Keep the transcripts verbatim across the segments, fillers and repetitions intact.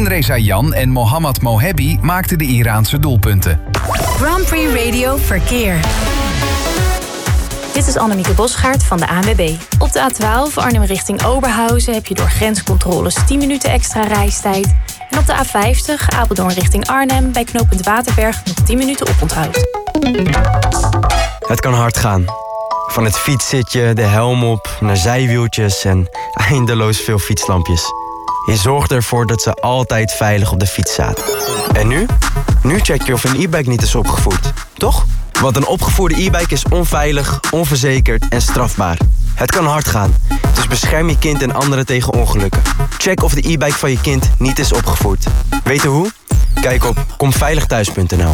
Hussein Rezaian en Mohammad Mohebi maakten de Iraanse doelpunten. Grand Prix Radio Verkeer. Dit is Annemieke Bosgaard van de A N W B. Op de A twaalf Arnhem richting Oberhausen heb je door grenscontroles tien minuten extra reistijd. En op de A vijftig Apeldoorn richting Arnhem bij knooppunt Waterberg nog tien minuten oponthoud. Het kan hard gaan. Van het fietszitje, de helm op, naar zijwieltjes en eindeloos veel fietslampjes. Je zorgt ervoor dat ze altijd veilig op de fiets zaten. En nu? Nu check je of een e-bike niet is opgevoerd, toch? Want een opgevoerde e-bike is onveilig, onverzekerd en strafbaar. Het kan hard gaan, dus bescherm je kind en anderen tegen ongelukken. Check of de e-bike van je kind niet is opgevoerd. Weet je hoe? Kijk op komveiligthuis punt n l.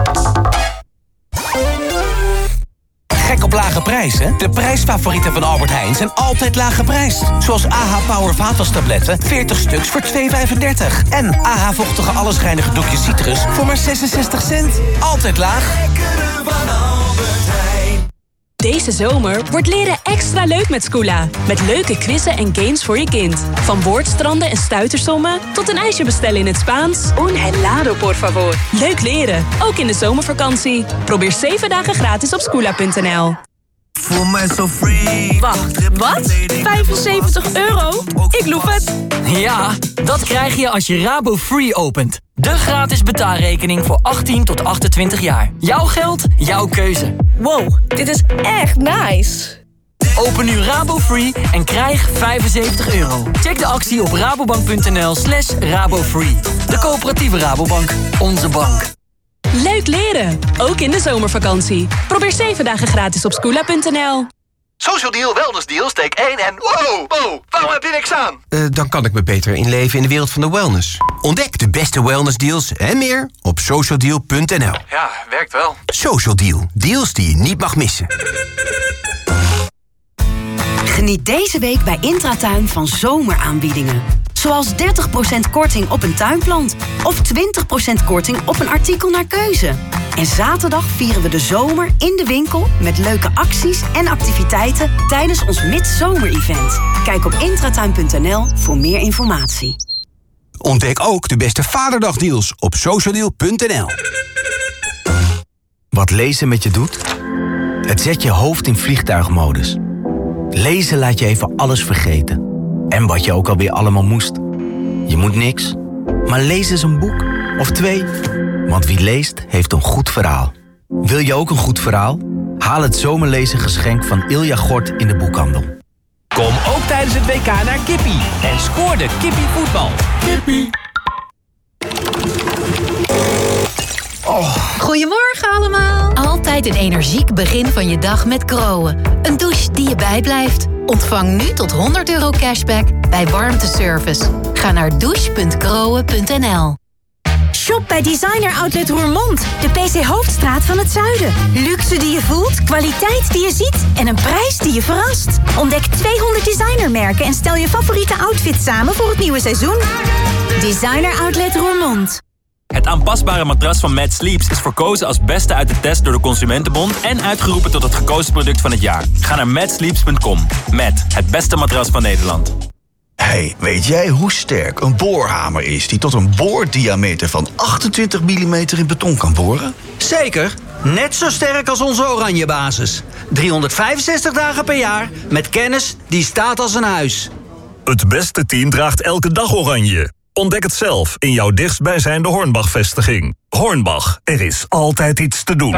Gek op lage prijzen? De prijsfavorieten van Albert Heijn zijn altijd laag geprijsd. Zoals A H Power vaatwastabletten, veertig stuks voor twee vijfendertig. En A H vochtige allesreinige doekjes citrus voor maar zesenzestig cent. Altijd laag. Deze zomer wordt leren extra leuk met Scoola. Met leuke quizzen en games voor je kind. Van woordstranden en stuitersommen tot een ijsje bestellen in het Spaans. Un helado, por favor. Leuk leren, ook in de zomervakantie. Probeer zeven dagen gratis op scoola punt n l. Voel mij zo free. Wacht, wat? vijfenzeventig euro? Ik loef het. Ja, dat krijg je als je Rabo Free opent. De gratis betaalrekening voor achttien tot achtentwintig jaar. Jouw geld, jouw keuze. Wow, dit is echt nice. Open nu Rabo Free en krijg vijfenzeventig euro. Check de actie op rabobank punt n l slash rabofree. De coöperatieve Rabobank. Onze bank. Leuk leren, ook in de zomervakantie. Probeer zeven dagen gratis op scoola punt n l. Social Deal, Wellness Deal, steek één en... Wow, wow, waarom heb je niks aan? Uh, dan kan ik me beter inleven in de wereld van de wellness. Ontdek de beste wellness deals en meer op social deal punt n l. Ja, werkt wel. Social Deal, deals die je niet mag missen. Geniet deze week bij Intratuin van zomeraanbiedingen. Zoals dertig procent korting op een tuinplant. Of twintig procent korting op een artikel naar keuze. En zaterdag vieren we de zomer in de winkel met leuke acties en activiteiten tijdens ons midzomer-event. Kijk op intratuin punt n l voor meer informatie. Ontdek ook de beste Vaderdagdeals op social deal punt n l. Wat lezen met je doet? Het zet je hoofd in vliegtuigmodus. Lezen laat je even alles vergeten. En wat je ook alweer allemaal moest. Je moet niks, maar lees eens een boek. Of twee. Want wie leest, heeft een goed verhaal. Wil je ook een goed verhaal? Haal het zomerlezen geschenk van Ilja Gort in de boekhandel. Kom ook tijdens het W K naar Kippie. En scoor de Kippie voetbal. Kippie. Oh. Goedemorgen allemaal. Altijd een energiek begin van je dag met Groen. Een douche die je bijblijft. Ontvang nu tot honderd euro cashback bij warmteservice. Ga naar douche punt groen punt n l. Shop bij Designer Outlet Roermond, de P C Hoofdstraat van het zuiden. Luxe die je voelt, kwaliteit die je ziet en een prijs die je verrast. Ontdek tweehonderd designermerken en stel je favoriete outfit samen voor het nieuwe seizoen. Designer Outlet Roermond. Het aanpasbare matras van Mad Sleeps is verkozen als beste uit de test door de Consumentenbond en uitgeroepen tot het gekozen product van het jaar. Ga naar mad sleeps punt com. Mad, het beste matras van Nederland. Hey, weet jij hoe sterk een boorhamer is die tot een boordiameter van achtentwintig millimeter in beton kan boren? Zeker, net zo sterk als onze oranje basis. driehonderdvijfenzestig dagen per jaar met kennis die staat als een huis. Het beste team draagt elke dag oranje. Ontdek het zelf in jouw dichtstbijzijnde Hornbach-vestiging. Hornbach, er is altijd iets te doen.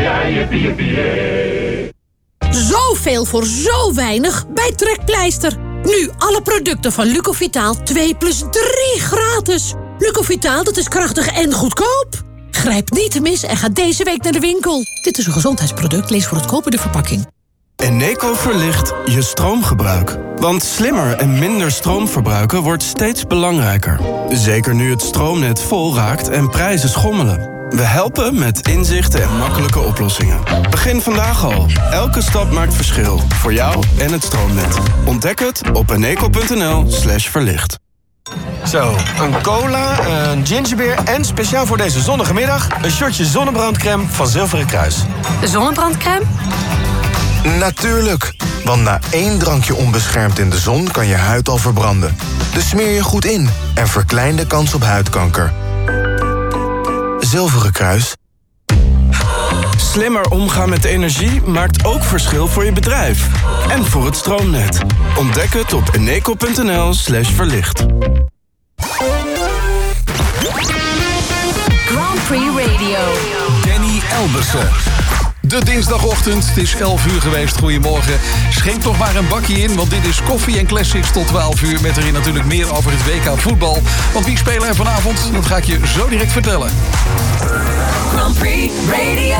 Zoveel voor zo weinig bij Trekpleister. Nu alle producten van Lucovitaal twee plus drie gratis. Lucovitaal, dat is krachtig en goedkoop. Grijp niet te mis en ga deze week naar de winkel. Dit is een gezondheidsproduct, lees voor het kopen de verpakking. Eneco verlicht je stroomgebruik. Want slimmer en minder stroom verbruiken wordt steeds belangrijker. Zeker nu het stroomnet vol raakt en prijzen schommelen. We helpen met inzichten en makkelijke oplossingen. Begin vandaag al. Elke stap maakt verschil. Voor jou en het stroomnet. Ontdek het op eneco punt n l slash verlicht. Zo, een cola, een gingerbeer en speciaal voor deze zonnige middag... een shotje zonnebrandcrème van Zilveren Kruis. Zonnebrandcrème? Natuurlijk, Want na één drankje onbeschermd in de zon kan je huid al verbranden. Dus smeer je goed in en verklein de kans op huidkanker. Zilveren Kruis. Slimmer omgaan met energie maakt ook verschil voor je bedrijf. En voor het stroomnet. Ontdek het op eneco.nl slash verlicht. Grand Prix Radio. Danny Elbersen. De dinsdagochtend, het is elf uur geweest. Goedemorgen. Schenk toch maar een bakje in, want dit is Koffie en Classics tot twaalf uur. Met erin natuurlijk meer over het W K voetbal. Want wie spelen er vanavond? Dat ga ik je zo direct vertellen. Grand Prix Radio.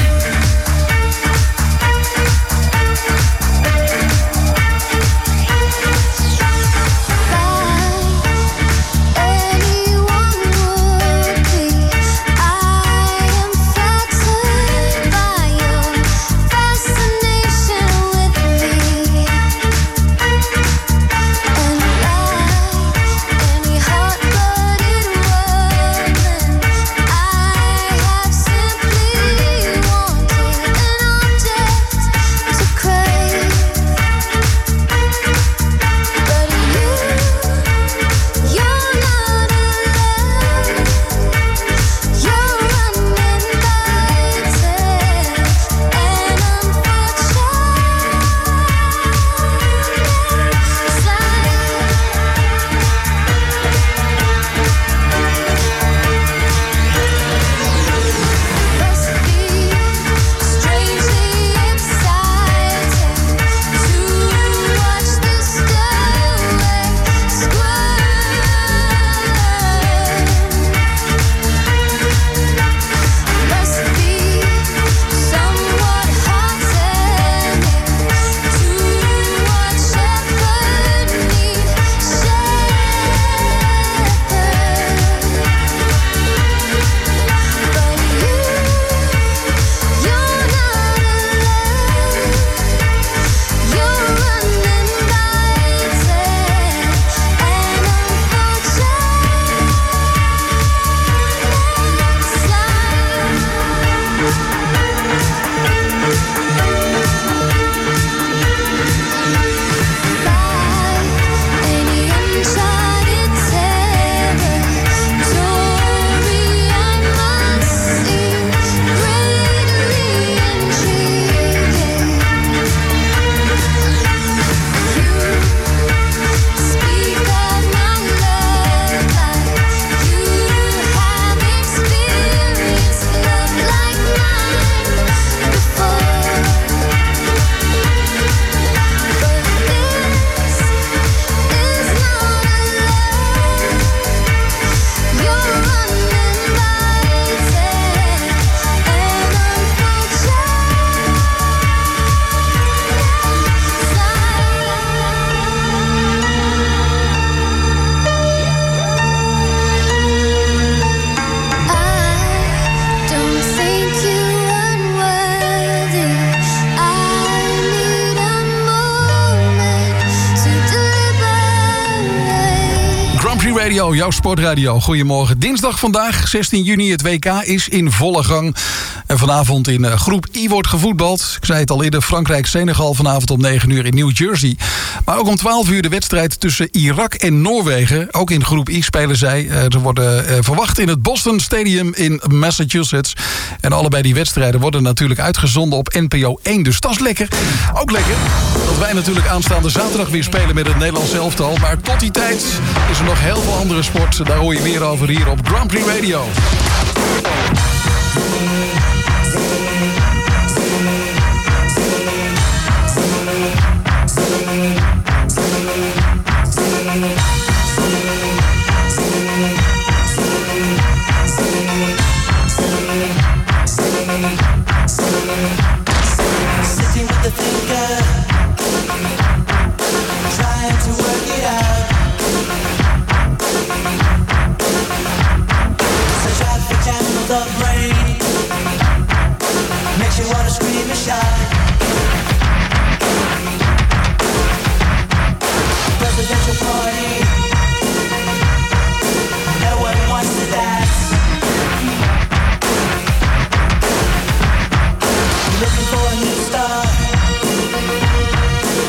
Radio, jouw sportradio. Goedemorgen. Dinsdag vandaag, zestien juni. Het W K is in volle gang. En vanavond in groep I wordt gevoetbald. Ik zei het al eerder, Frankrijk-Senegal vanavond om negen uur in New Jersey. Maar ook om twaalf uur de wedstrijd tussen Irak en Noorwegen. Ook in groep I spelen zij. Ze worden verwacht in het Boston Stadium in Massachusetts. En allebei die wedstrijden worden natuurlijk uitgezonden op N P O één. Dus dat is lekker. Ook lekker dat wij natuurlijk aanstaande zaterdag weer spelen met het Nederlands elftal. Maar tot die tijd is er nog heel veel andere sport. Daar hoor je meer over hier op Grand Prix Radio. Sitting with the thinker, trying to work it out. Such a big jam of the brain makes you wanna scream and shout. Presidential party, no one wants to dance. Looking for a new star,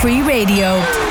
Free Radio.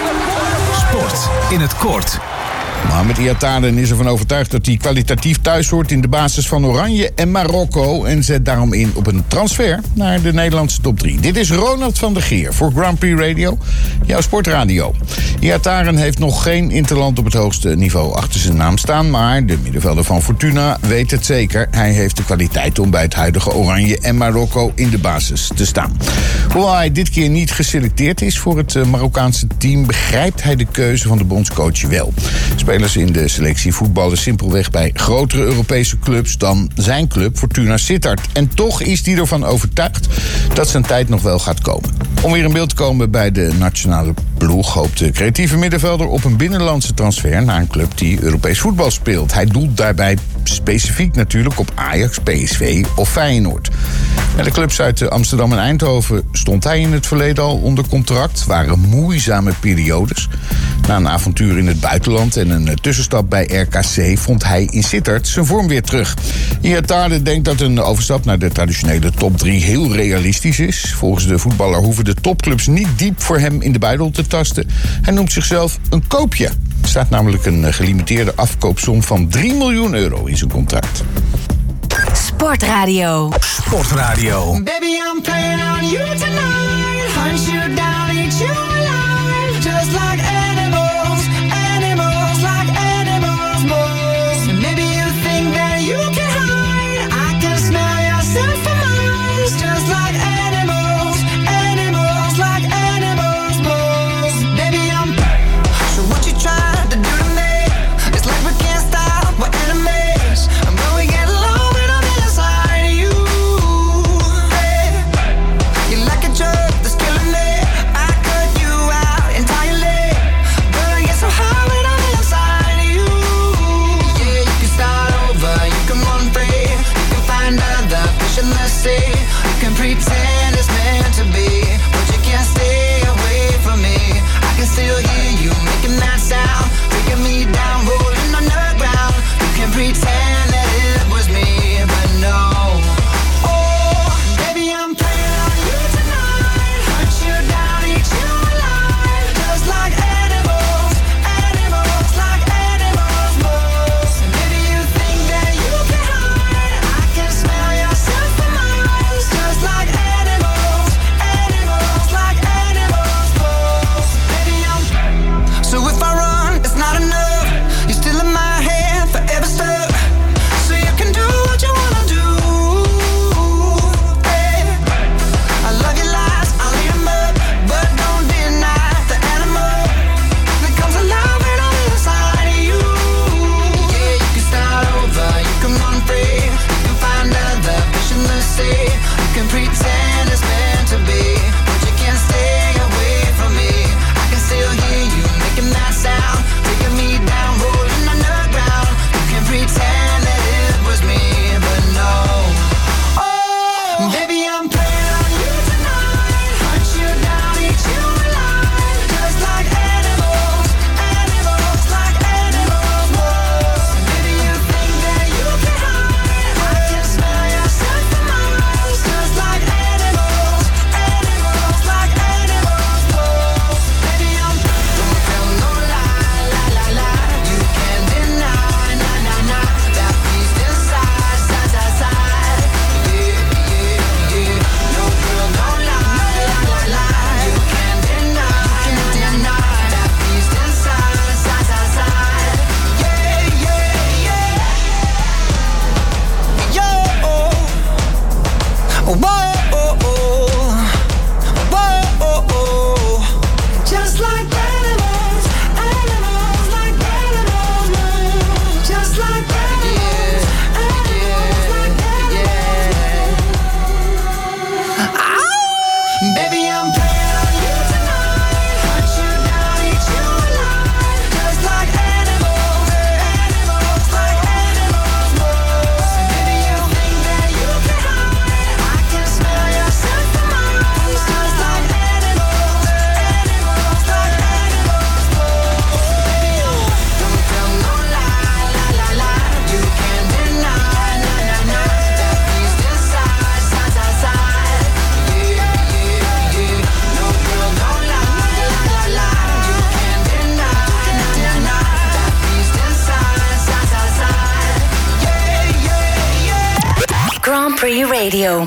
Sport in het kort. Mohamed Iataren is ervan overtuigd dat hij kwalitatief thuis hoort in de basis van Oranje en Marokko en zet daarom in op een transfer naar de Nederlandse top drie. Dit is Ronald van der Geer voor Grand Prix Radio, jouw sportradio. Iataren heeft nog geen interland op het hoogste niveau achter zijn naam staan, maar de middenvelder van Fortuna weet het zeker. Hij heeft de kwaliteit om bij het huidige Oranje en Marokko in de basis te staan. Hoewel hij dit keer niet geselecteerd is voor het Marokkaanse team, begrijpt hij de keuze van de bondscoach wel. Spelers in de selectie voetballen simpelweg bij grotere Europese clubs dan zijn club Fortuna Sittard. En toch is hij ervan overtuigd dat zijn tijd nog wel gaat komen. Om weer in beeld te komen bij de nationale ploeg hoopt de creatieve middenvelder op een binnenlandse transfer naar een club die Europees voetbal speelt. Hij doelt daarbij specifiek natuurlijk op Ajax, P S V of Feyenoord. Met de clubs uit Amsterdam en Eindhoven stond hij in het verleden al onder contract. Het waren moeizame periodes. Na een avontuur in het buitenland en een tussenstap bij R K C vond hij in Sittard zijn vorm weer terug. Iataren denkt dat een overstap naar de traditionele top drie heel realistisch is. Volgens de voetballer hoeven de topclubs niet diep voor hem in de buidel te tasten. Hij noemt zichzelf een koopje. Er staat namelijk een gelimiteerde afkoopsom van drie miljoen euro in zijn contract. Sportradio. Sportradio. Baby, I'm playing on you tonight. Hunt you down, eat you alive. Just like animals, animals, like animals, moles. Maybe you think that you can hide. I can smell yourself from miles. Just like animals, animals, like animals, moles. Baby, I'm. So what you trying to do to me? It's like we can't stop, we're enemies. And when we get low, we're on the other side of you. Hey, you're like a drug that's killing me. I cut you out entirely, but I get so high when I'm inside of you. Yeah, you can start over, you can run free, you can find other fish in the sea. You can pretend it's meant to be, but you can't stay away from me. I can still hear you making that sound, taking me down, rolling on the ground. You can pretend that it was me, but no. Oh, baby, I'm playing on you tonight. Hunt you down, eat you alive. Just like animals, animals, like animals, moles. Maybe you think that you can hide. I can smell yourself from miles. Just like animals, animals, like animals, moles. Baby, I'm Grand Prix Radio.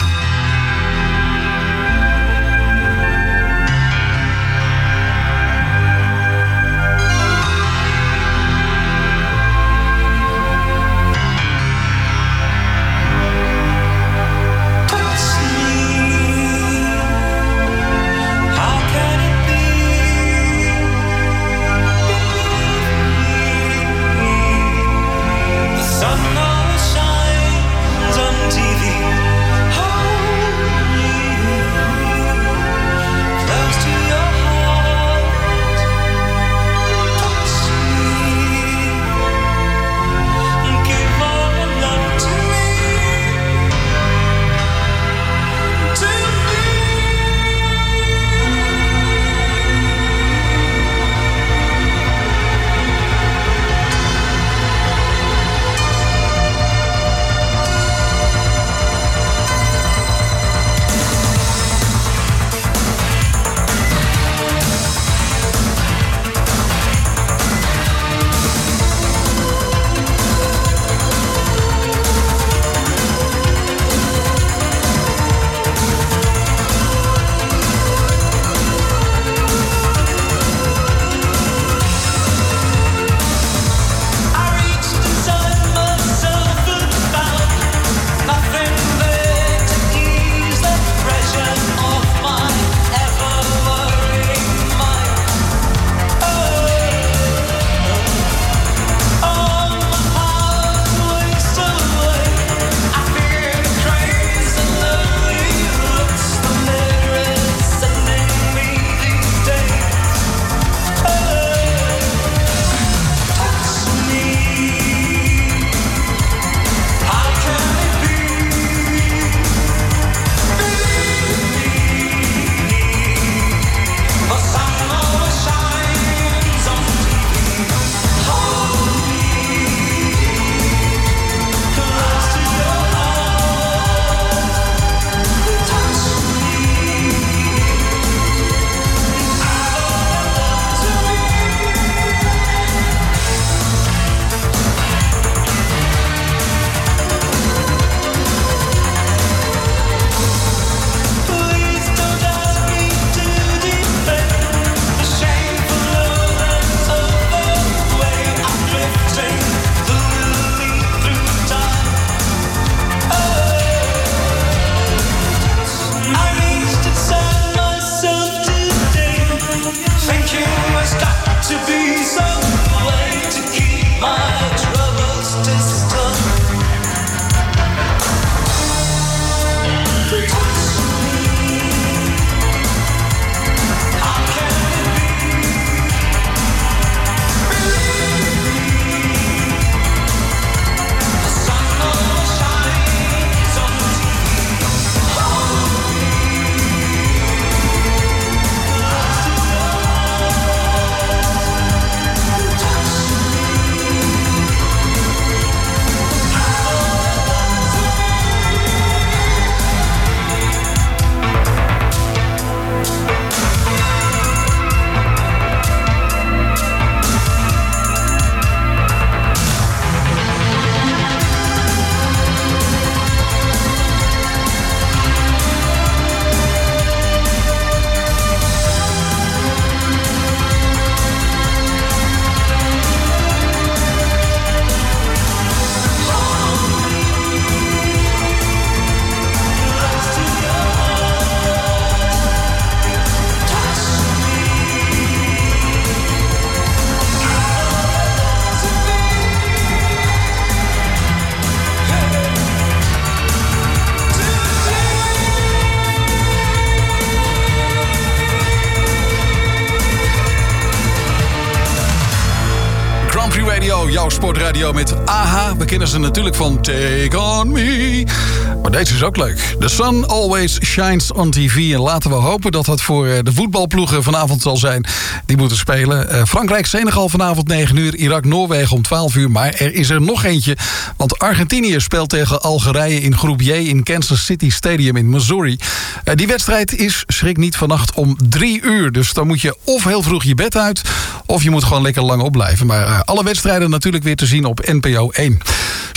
Radio, jouw sportradio met A H A. We kennen ze natuurlijk van Take On Me. Maar deze is ook leuk. The sun always shines on T V. En laten we hopen dat dat voor de voetbalploegen vanavond zal zijn. Die moeten spelen. Uh, Frankrijk-Senegal vanavond negen uur. Irak-Noorwegen om twaalf uur. Maar er is er nog eentje. Want Argentinië speelt tegen Algerije in groep J in Kansas City Stadium in Missouri. Uh, die wedstrijd is, schrik niet, vannacht om drie uur. Dus dan moet je of heel vroeg je bed uit, of je moet gewoon lekker lang opblijven. Maar uh, alle wedstrijden natuurlijk weer te zien op N P O één.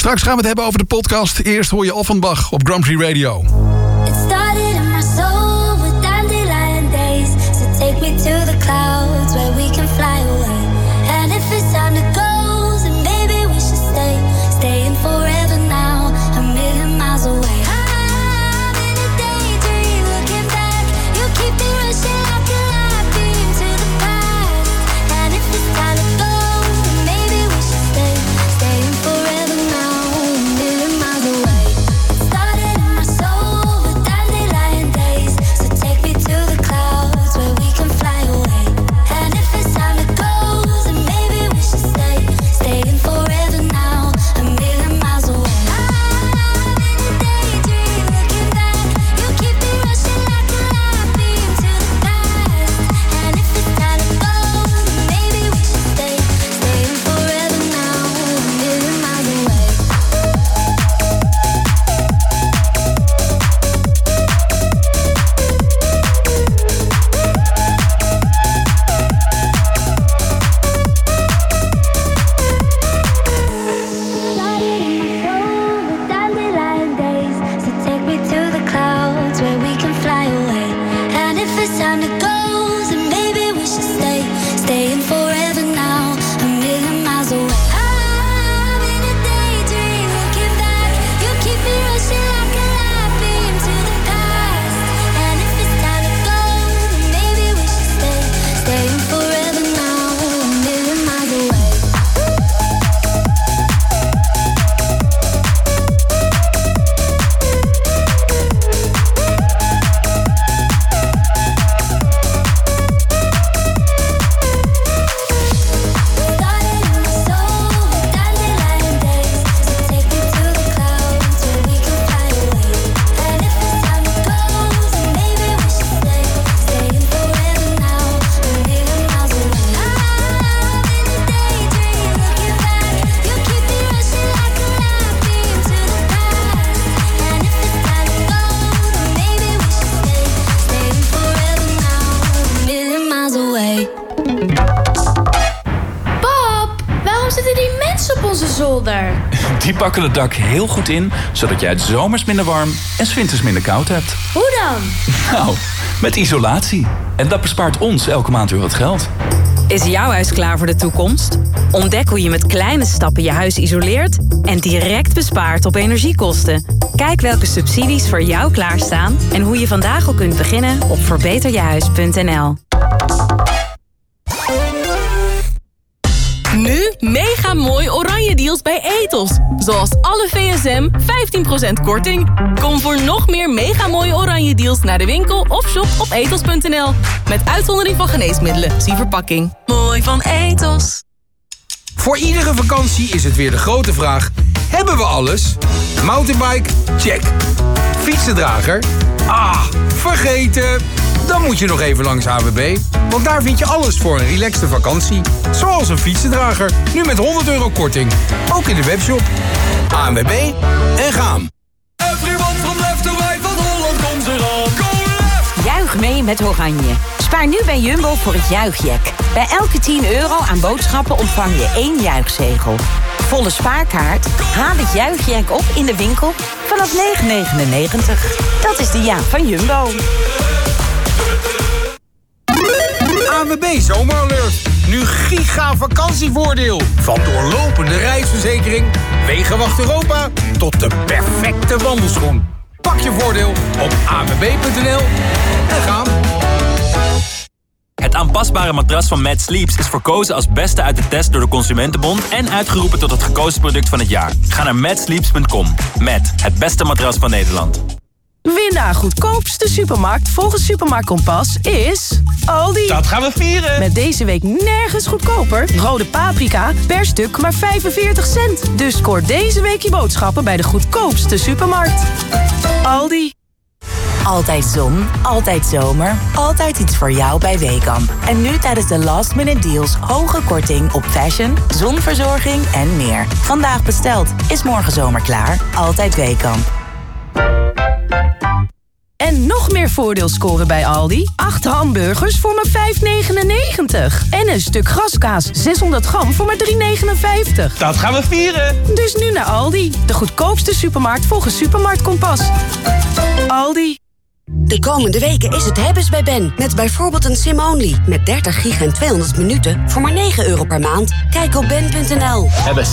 Straks gaan we het hebben over de podcast. Eerst hoor je Offenbach op Grand Prix Radio. It started in my soul with dandelion days. So take me to the clouds where we can fly away. And if it's time to go, then maybe we should stay. Staying forever now, a million miles away. I'm in a daydream, looking back. You keep me rushing like a light beam to the past. And if it's time to go, then maybe we should stay. Staying forever now, a million miles away. Started in my soul with dandelion days. So take me to the clouds where we can fly away. And if it's time to go, then maybe we should stay. Staying forever now, a million miles away. I'm in a daydream, looking back. You keep me rushing like a light beam to the past. And if it's time to go, then maybe we should stay. Staying forever now, a million miles away. With dandelion days, so take me to the clouds where we can fly away. And if it's time to go, then maybe we should stay. Staying forever now, a million miles away. I'm in a daydream, looking back. You keep me rushing like a light beam to the past. And if it's time to go, then maybe we should stay. Staying forever now, a million miles away. Million miles away. Pap, waarom zitten die mensen op onze zolder? Die pakken het dak heel goed in, zodat jij het zomers minder warm en 's winters minder koud hebt. Hoe dan? Nou, met isolatie. En dat bespaart ons elke maand weer wat geld. Is jouw huis klaar voor de toekomst? Ontdek hoe je met kleine stappen je huis isoleert en direct bespaart op energiekosten. Kijk welke subsidies voor jou klaarstaan en hoe je vandaag al kunt beginnen op verbeter je huis punt n l. Nu mega mooi oranje deals bij Ethos. Zoals alle V S M vijftien procent korting. Kom voor nog meer mega mooie oranje deals naar de winkel of shop op ethos punt n l. Met uitzondering van geneesmiddelen. Zie verpakking. Mooi van Ethos. Voor iedere vakantie is het weer de grote vraag: hebben we alles? Mountainbike? Check. Fietsendrager? Ah, vergeten. Dan moet je nog even langs A W B. Want daar vind je alles voor een relaxte vakantie. Zoals een fietsendrager. Nu met honderd euro korting. Ook in de webshop. A W B en gaan. Everyone from left to right van Holland komt eraan. Go left! Juich mee met Oranje. Spaar nu bij Jumbo voor het juichjack. Bij elke tien euro aan boodschappen ontvang je één juichzegel. Volle spaarkaart? Haal het juichjack op in de winkel vanaf negen negenennegentig. Dat is de jaak van Jumbo. A W B Zomeralert. Nu giga vakantievoordeel. Van doorlopende reisverzekering, Wegenwacht Europa tot de perfecte wandelschoen. Pak je voordeel op a w b punt n l en gaan. Het aanpasbare matras van Mad Sleeps is verkozen als beste uit de test door de Consumentenbond en uitgeroepen tot het gekozen product van het jaar. Ga naar mad sleeps punt com. Met het beste matras van Nederland. Winnaar goedkoopste supermarkt volgens Supermarkt Kompas is Aldi. Dat gaan we vieren. Met deze week nergens goedkoper. Rode paprika per stuk maar vijfenveertig cent. Dus scoor deze week je boodschappen bij de goedkoopste supermarkt. Aldi. Altijd zon, altijd zomer, altijd iets voor jou bij Weekamp. En nu tijdens de last minute deals hoge korting op fashion, zonverzorging en meer. Vandaag besteld, is morgen zomer klaar. Altijd Weekamp. En nog meer voordeel scoren bij Aldi. acht hamburgers voor maar vijf negenennegentig. En een stuk graskaas zeshonderd gram voor maar drie negenenvijftig. Dat gaan we vieren! Dus nu naar Aldi, de goedkoopste supermarkt volgens Supermarkt Kompas. Aldi. De komende weken is het hebben's bij Ben. Met bijvoorbeeld een sim-only. Met dertig gig en tweehonderd minuten voor maar negen euro per maand. Kijk op ben punt n l. Hebbes.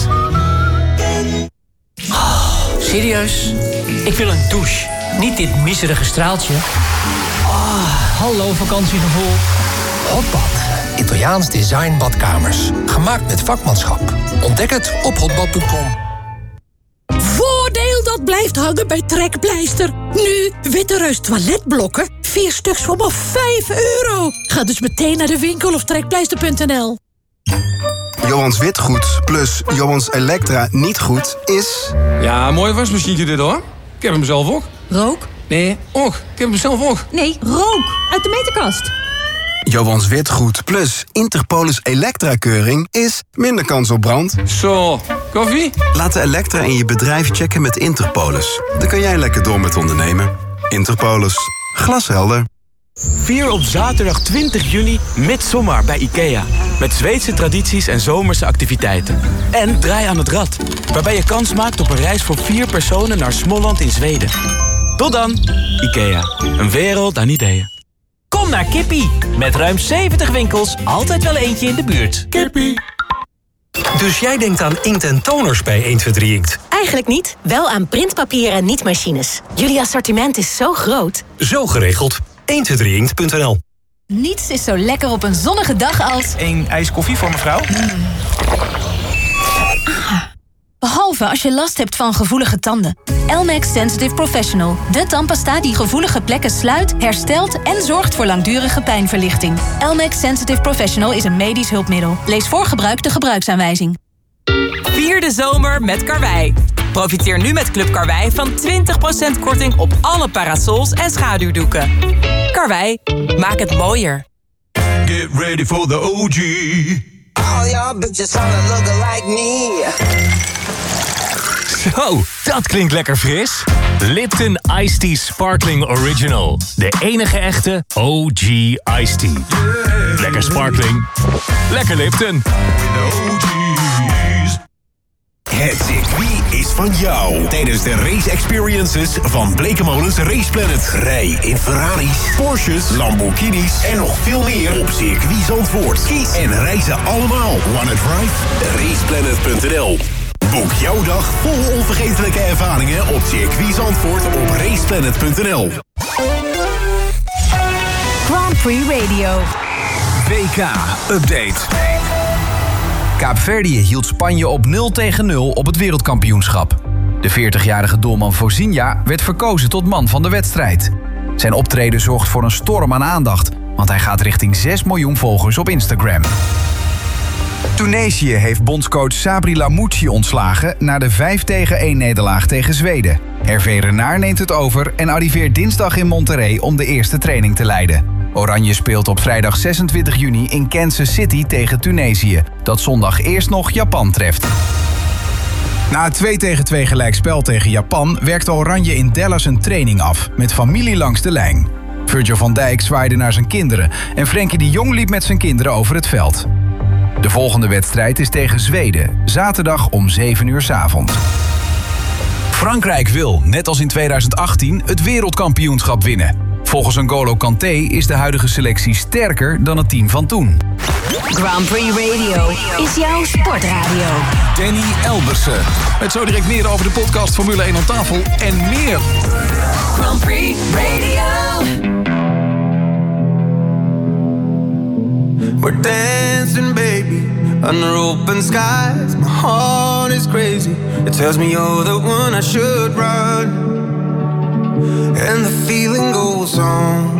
Oh, serieus? Ik wil een douche. Niet dit miserige straaltje. Oh, hallo vakantiegevoel. Hotbad. Italiaans design badkamers. Gemaakt met vakmanschap. Ontdek het op hotbad punt com. Voordeel dat blijft hangen bij Trekpleister. Nu Witte Reus toiletblokken. Vier stuks voor maar vijf euro. Ga dus meteen naar de winkel of trekpleister punt n l. Johans Witgoed plus Johans Elektra niet goed is... Ja, mooi wasmachientje dit hoor. Ik heb hem zelf ook. Rook? Nee, ook. Ik heb hem zelf ook. Nee, rook. Uit de meterkast. Johans Witgoed plus Interpolis Elektra-keuring is minder kans op brand. Zo, koffie? Laat de Elektra in je bedrijf checken met Interpolis. Dan kan jij lekker door met ondernemen. Interpolis. Glashelder. Vier op zaterdag twintig juni Midsommar bij IKEA. Met Zweedse tradities en zomerse activiteiten. En Draai aan het Rad, waarbij je kans maakt op een reis voor vier personen naar Småland in Zweden. Tot dan, IKEA. Een wereld aan ideeën. Kom naar Kippie. Met ruim zeventig winkels, altijd wel eentje in de buurt. Kippie. Dus jij denkt aan inkt en toners bij één twee drie Inkt? Eigenlijk niet, wel aan printpapier en nietmachines. Jullie assortiment is zo groot. Zo geregeld. één twee drie inkt punt n l. Niets is zo lekker op een zonnige dag als... Eén ijs koffie voor mevrouw? Mm. Ah. Behalve als je last hebt van gevoelige tanden. Elmex Sensitive Professional. De tandpasta die gevoelige plekken sluit, herstelt en zorgt voor langdurige pijnverlichting. Elmex Sensitive Professional is een medisch hulpmiddel. Lees voor gebruik de gebruiksaanwijzing. Vier de zomer met Karwei. Profiteer nu met Club Karwei van twintig procent korting op alle parasols en schaduwdoeken. Karwei, maak het mooier. Get ready for the O G. All y'all bitches wanna look like me. Zo, dat klinkt lekker fris. Lipton Iced Tea Sparkling Original. De enige echte O G Iced Tea. Lekker sparkling. Lekker Lipton. Het circuit is van jou. Tijdens de race experiences van Blekemolens Race Planet. Rij in Ferraris, Porsches, Lamborghinis en nog veel meer op circuit Zandvoort. Kies en rij ze allemaal. Wanna drive? raceplanet punt n l. Boek jouw dag vol onvergetelijke ervaringen op circuit Zandvoort op raceplanet punt n l. Grand Prix Radio. W K-update. Kaapverdië hield Spanje op nul tegen nul op het wereldkampioenschap. De veertigjarige doelman Fosinha werd verkozen tot man van de wedstrijd. Zijn optreden zorgt voor een storm aan aandacht, want hij gaat richting zes miljoen volgers op Instagram. Tunesië heeft bondscoach Sabri Lamouchi ontslagen na de vijf tegen één nederlaag tegen Zweden. Hervé Renard neemt het over en arriveert dinsdag in Monterrey om de eerste training te leiden. Oranje speelt op vrijdag zesentwintig juni in Kansas City tegen Tunesië, dat zondag eerst nog Japan treft. Na het twee tegen twee gelijkspel tegen Japan werkte Oranje in Dallas een training af, met familie langs de lijn. Virgil van Dijk zwaaide naar zijn kinderen en Frenkie de Jong liep met zijn kinderen over het veld. De volgende wedstrijd is tegen Zweden, zaterdag om zeven uur 's avonds. Frankrijk wil, net als in tweeduizend achttien, het wereldkampioenschap winnen. Volgens N'Golo Kanté is de huidige selectie sterker dan het team van toen. Grand Prix Radio is jouw sportradio. Danny Elbersen. Met zo direct meer over de podcast Formule één aan tafel en meer. Grand Prix Radio. We're dancing, baby, under open skies. My heart is crazy. It tells me you're the one I should run. And the feeling goes on.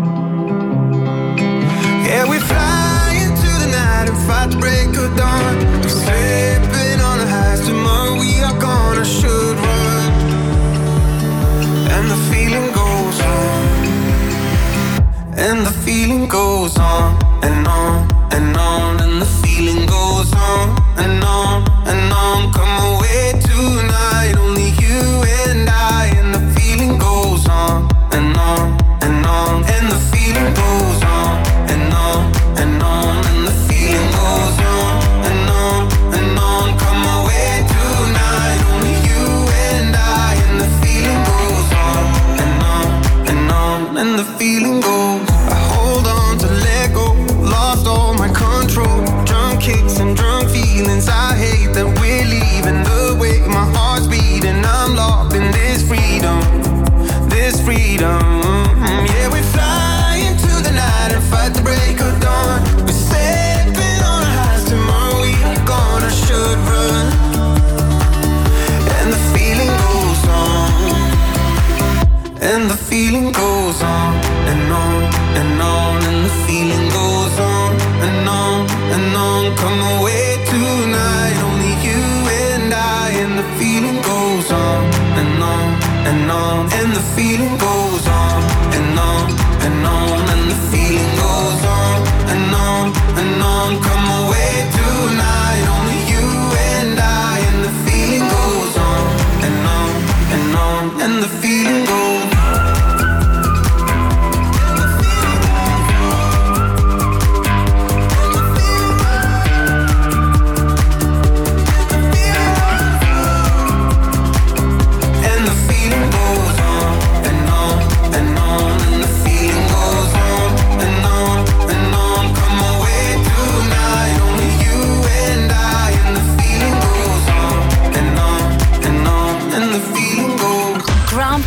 Yeah, we fly into the night and fight to break of dawn. We're slipping on the highs. Tomorrow we are gonna should run. And the feeling goes on. And the feeling goes on and on and on. And the feeling goes on and on and on. Come away tonight, only you and I. And the feeling goes on and on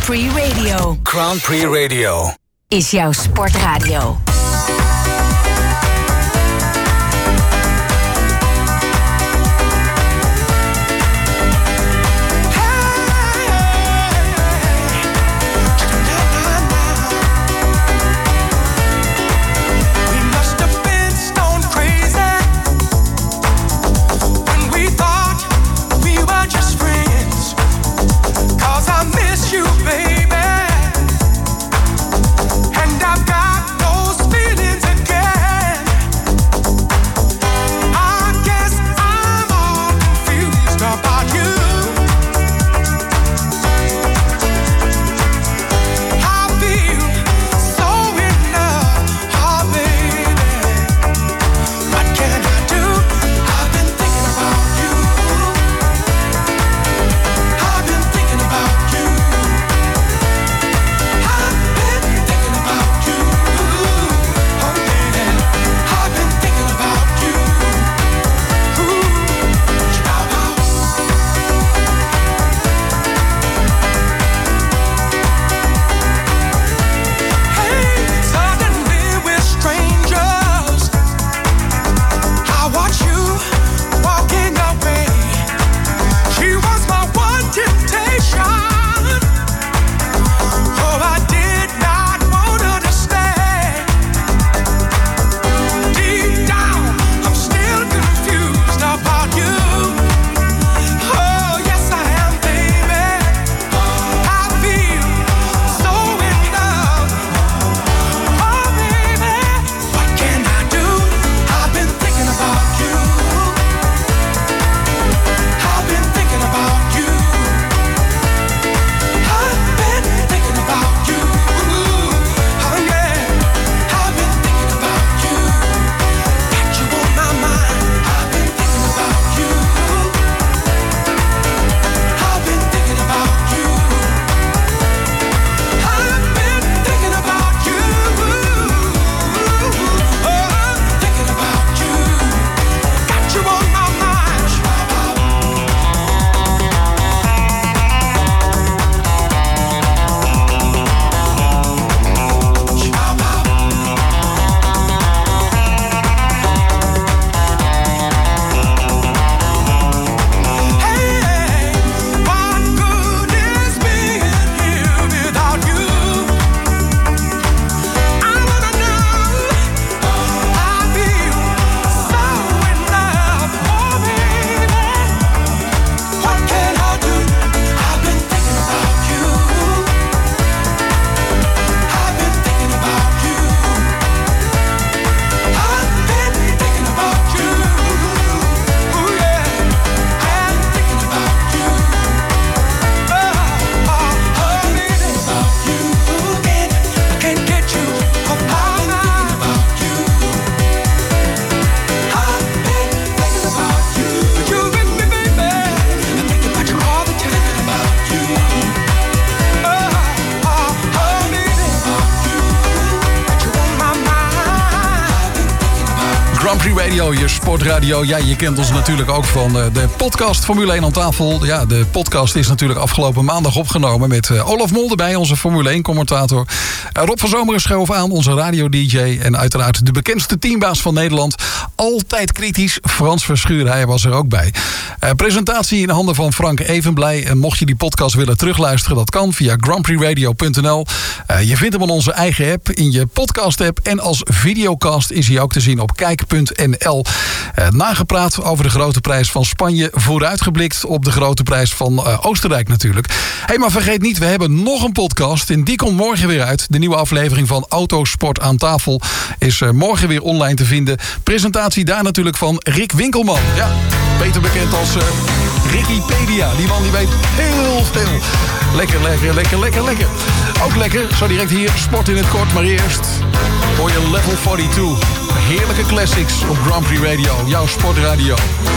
Prix Radio. Grand Prix Radio is jouw sportradio. Radio, je sportradio. Ja, je kent ons natuurlijk ook van uh, de podcast Formule één aan tafel. Ja, de podcast is natuurlijk afgelopen maandag opgenomen met uh, Olaf Mol erbij, onze Formule één-commentator. Uh, Rob van Zomeren schoof aan, onze radio-D J. En uiteraard de bekendste teambaas van Nederland. Altijd kritisch, Frans Verschuur, hij was er ook bij. Uh, presentatie in handen van Frank Evenblij. En mocht je die podcast willen terugluisteren, dat kan via grand prix radio punt n l. Uh, je vindt hem aan onze eigen app, in je podcast-app. En als videocast is hij ook te zien op kijk punt n l. Uh, nagepraat over de grote prijs van Spanje. Vooruitgeblikt op de grote prijs van uh, Oostenrijk natuurlijk. Hey, maar vergeet niet, we hebben nog een podcast. En die komt morgen weer uit. De nieuwe aflevering van Autosport aan tafel is uh, morgen weer online te vinden. Presentatie daar natuurlijk van Rick Winkelman. Ja, beter bekend als uh, Rickypedia. Die man die weet heel veel. Lekker, lekker, lekker, lekker, lekker. Ook lekker, zo direct hier, sport in het kort. Maar eerst hoor je Level tweeënveertig. Heerlijke classics op Grand Prix Radio, jouw sportradio.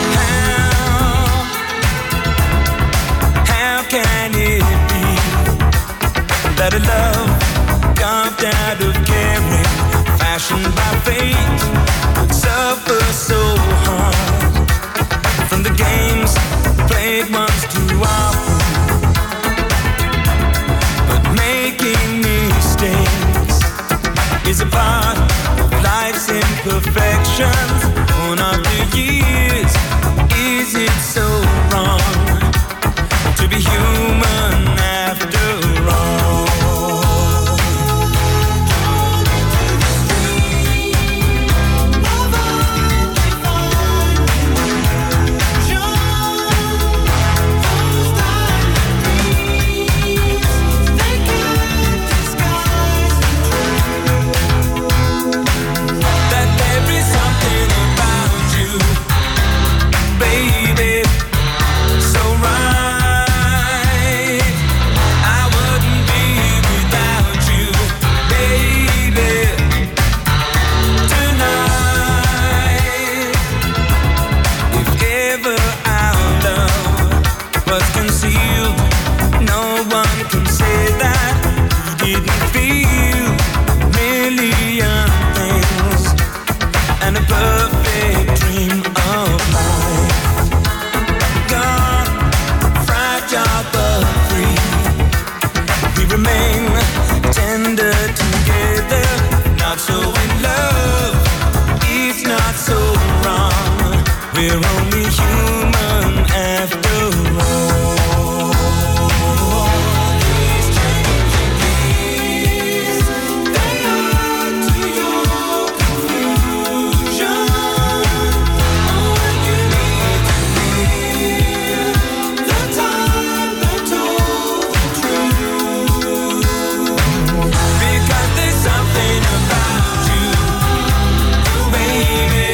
How can it be that a love carved out of caring, fashioned by fate, would suffer so hard from the games played once too often? But is a part of life's imperfections. One of the years, is it so wrong to be human after all? We're only human after all. These changing days, they add to your confusion. All you need to feel the time that told the truth. Because there's something about you, baby.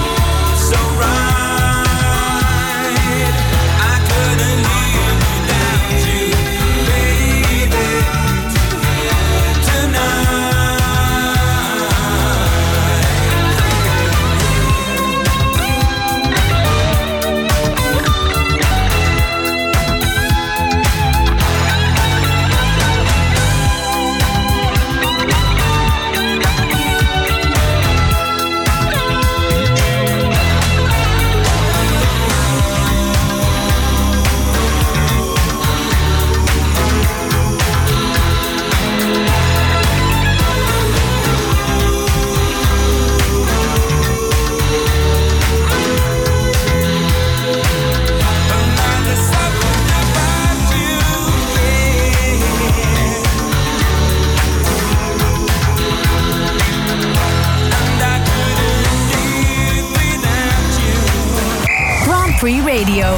Radio.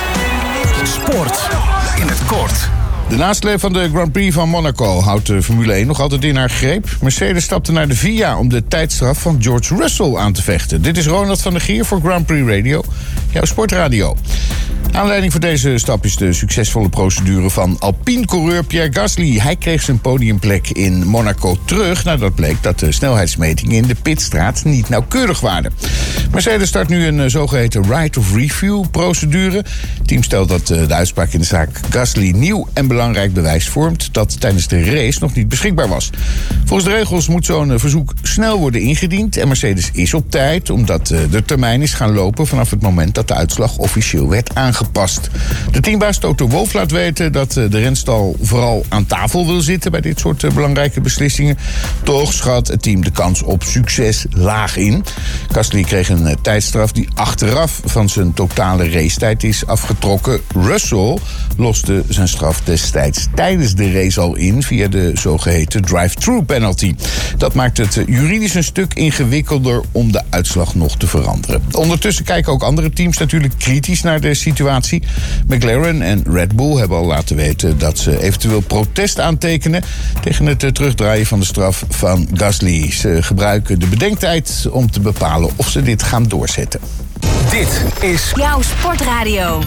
Sport in het kort. De nasleep van de Grand Prix van Monaco houdt de Formule één nog altijd in haar greep. Mercedes stapte naar de V I A om de tijdstraf van George Russell aan te vechten. Dit is Ronald van der Gier voor Grand Prix Radio, jouw sportradio. Aanleiding voor deze stap is de succesvolle procedure van Alpine-coureur Pierre Gasly. Hij kreeg zijn podiumplek in Monaco terug nadat bleek dat de snelheidsmetingen in de pitstraat niet nauwkeurig waren. Mercedes start nu een zogeheten right of review-procedure. Het team stelt dat de uitspraak in de zaak Gasly nieuw en belangrijk bewijs vormt dat tijdens de race nog niet beschikbaar was. Volgens de regels moet zo'n verzoek snel worden ingediend en Mercedes is op tijd, omdat de termijn is gaan lopen vanaf het moment dat de uitslag officieel werd aangepast. De teambaas Toto Wolff laat weten dat de renstal vooral aan tafel wil zitten bij dit soort belangrijke beslissingen. Toch schat het team de kans op succes laag in. Gasly kreeg een tijdstraf die achteraf van zijn totale racetijd is afgetrokken. Russell loste zijn straf destijds tijdens de race al in via de zogeheten drive-thru penalty. Dat maakt het juridisch een stuk ingewikkelder om de uitslag nog te veranderen. Ondertussen kijken ook andere teams natuurlijk kritisch naar de situatie. McLaren en Red Bull hebben al laten weten dat ze eventueel protest aantekenen tegen het terugdraaien van de straf van Gasly. Ze gebruiken de bedenktijd om te bepalen of ze dit gaan doorzetten. Dit is jouw sportradio.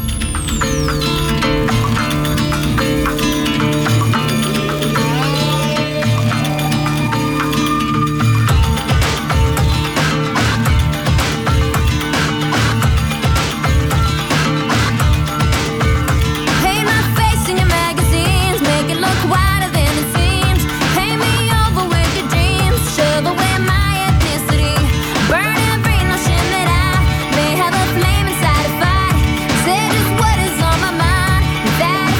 That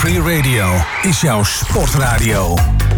Free Radio is jouw sportradio.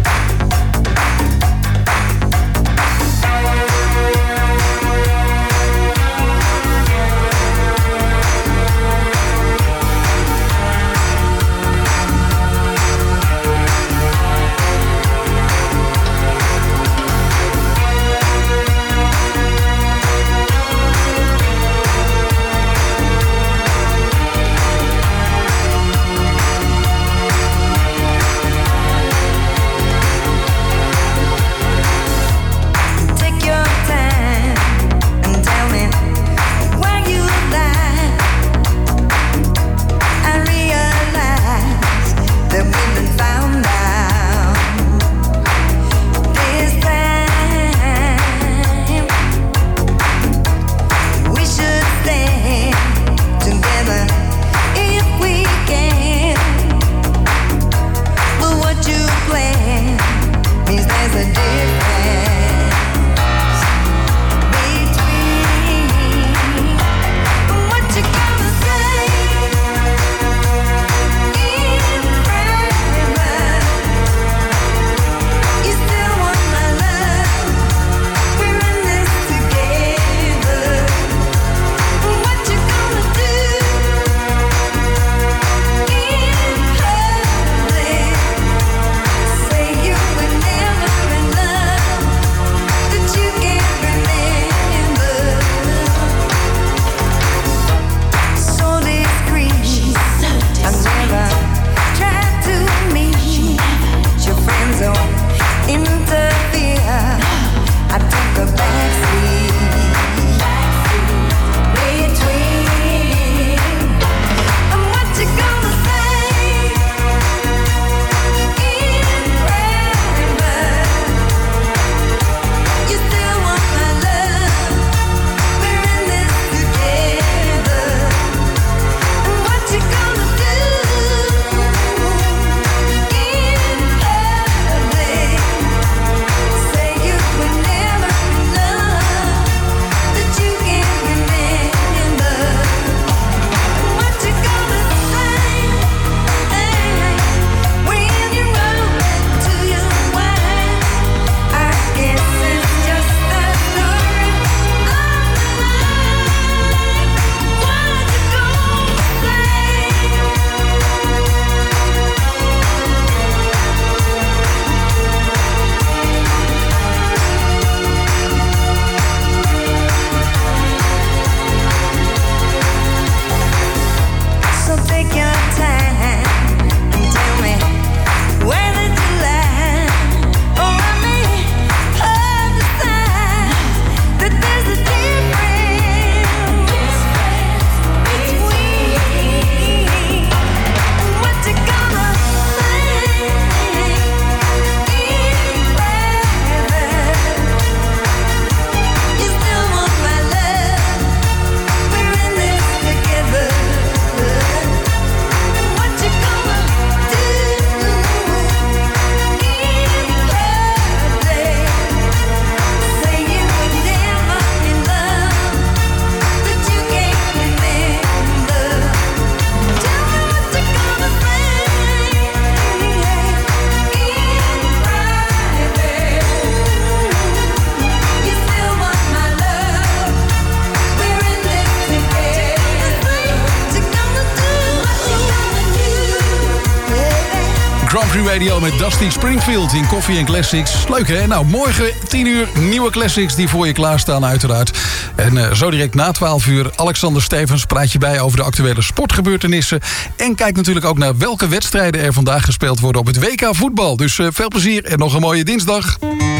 Grand Prix Radio met Dusty Springfield in Coffee and Classics. Leuk hè? Nou, morgen tien uur nieuwe classics die voor je klaarstaan uiteraard. En uh, zo direct na twaalf uur Alexander Stevens praat je bij over de actuele sportgebeurtenissen. En kijk natuurlijk ook naar welke wedstrijden er vandaag gespeeld worden op het W K voetbal. Dus uh, veel plezier en nog een mooie dinsdag.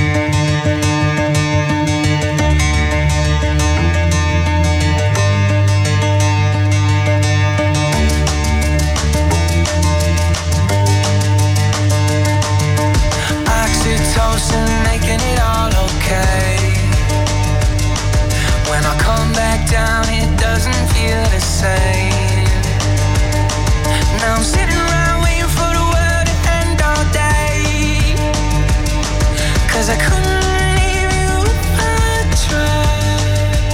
Now I'm sitting around waiting for the world to end all day, 'cause I couldn't leave you if I tried.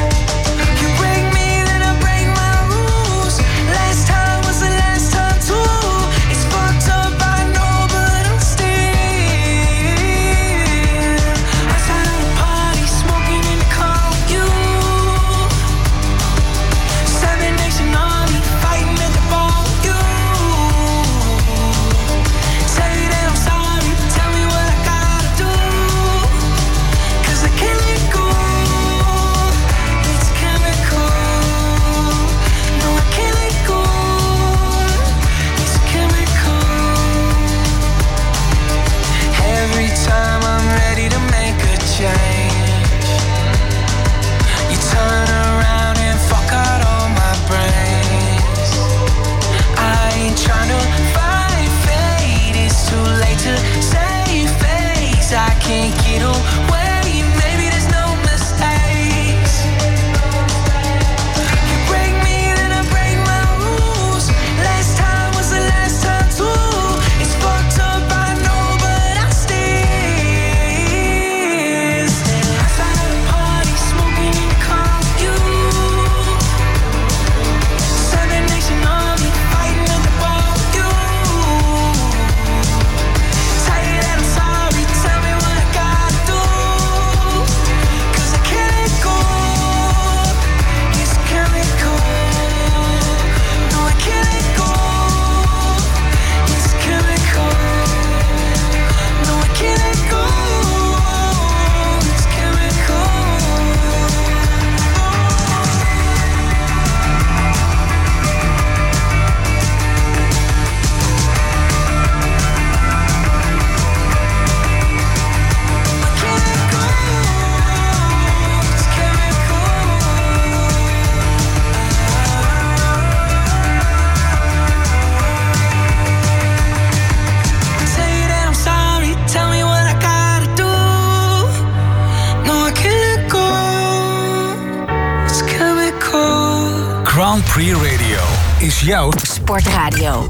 You break me, then I break my rules. Last time was the last time too. Grand Prix Radio is jouw Sportradio.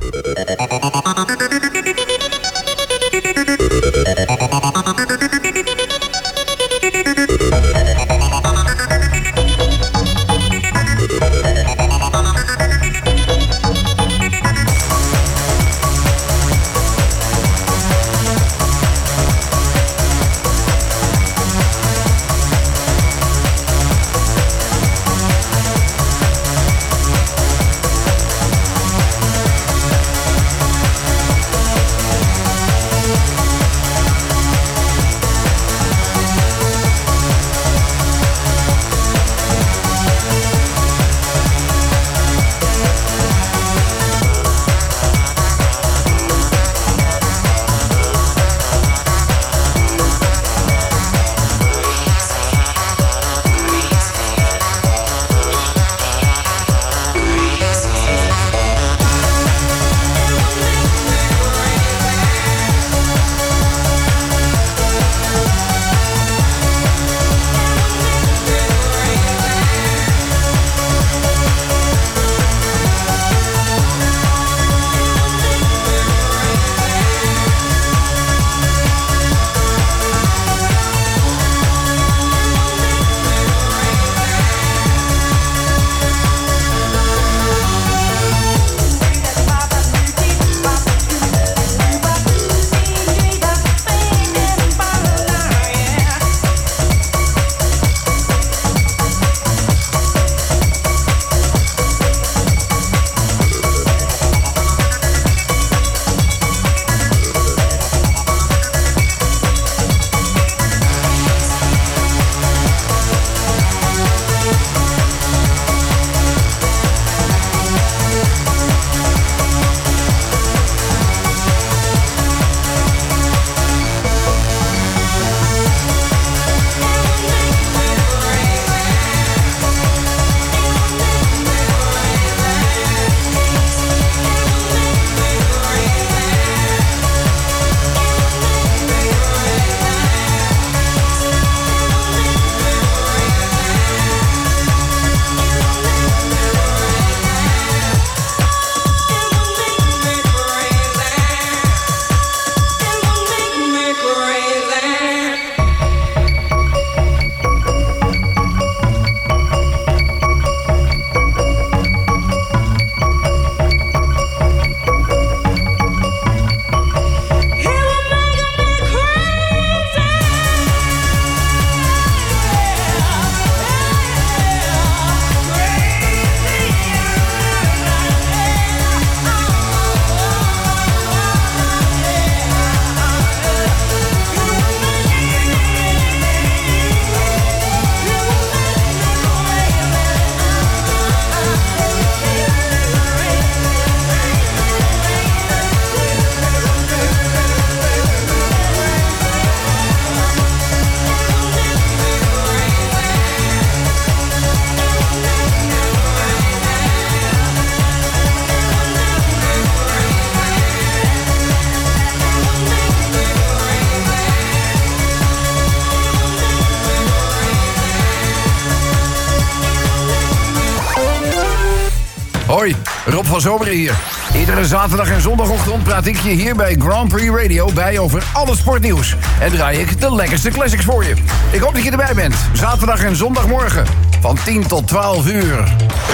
Hoi, Rob van Zomeren hier. Iedere zaterdag en zondagochtend praat ik je hier bij Grand Prix Radio bij over alle sportnieuws. En draai ik de lekkerste classics voor je. Ik hoop dat je erbij bent. Zaterdag en zondagmorgen van tien tot twaalf uur.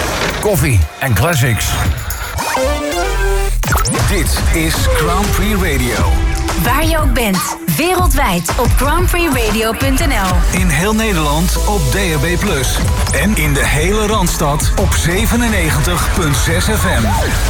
Koffie en classics. Dit is Grand Prix Radio. Waar je ook bent, wereldwijd op grand prix radio punt n l. In heel Nederland op D A B plus. En in de hele Randstad op zevenennegentig komma zes F M.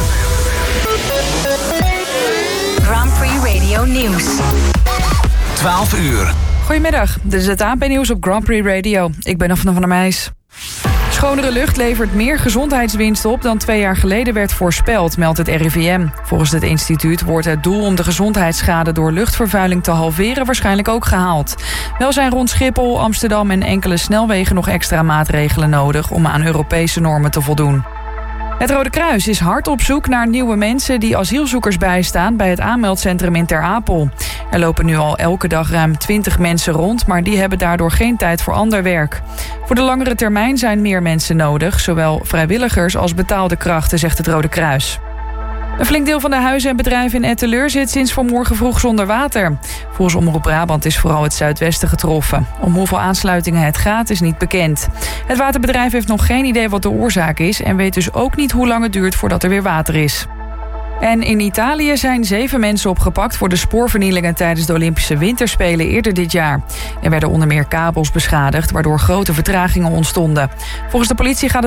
Grand Prix Radio Nieuws. twaalf uur. Goedemiddag, dit is het A N P-nieuws op Grand Prix Radio. Ik ben Afne van der Meijs. Schonere lucht levert meer gezondheidswinst op dan twee jaar geleden werd voorspeld, meldt het R I V M. Volgens het instituut wordt het doel om de gezondheidsschade door luchtvervuiling te halveren waarschijnlijk ook gehaald. Wel zijn rond Schiphol, Amsterdam en enkele snelwegen nog extra maatregelen nodig om aan Europese normen te voldoen. Het Rode Kruis is hard op zoek naar nieuwe mensen die asielzoekers bijstaan bij het aanmeldcentrum in Ter Apel. Er lopen nu al elke dag ruim twintig mensen rond, maar die hebben daardoor geen tijd voor ander werk. Voor de langere termijn zijn meer mensen nodig, zowel vrijwilligers als betaalde krachten, zegt het Rode Kruis. Een flink deel van de huizen en bedrijven in Etteleur zit sinds vanmorgen vroeg zonder water. Volgens Omroep Brabant is vooral het zuidwesten getroffen. Om hoeveel aansluitingen het gaat is niet bekend. Het waterbedrijf heeft nog geen idee wat de oorzaak is en weet dus ook niet hoe lang het duurt voordat er weer water is. En in Italië zijn zeven mensen opgepakt voor de spoorvernielingen tijdens de Olympische Winterspelen eerder dit jaar. Er werden onder meer kabels beschadigd, waardoor grote vertragingen ontstonden. Volgens de politie gaat het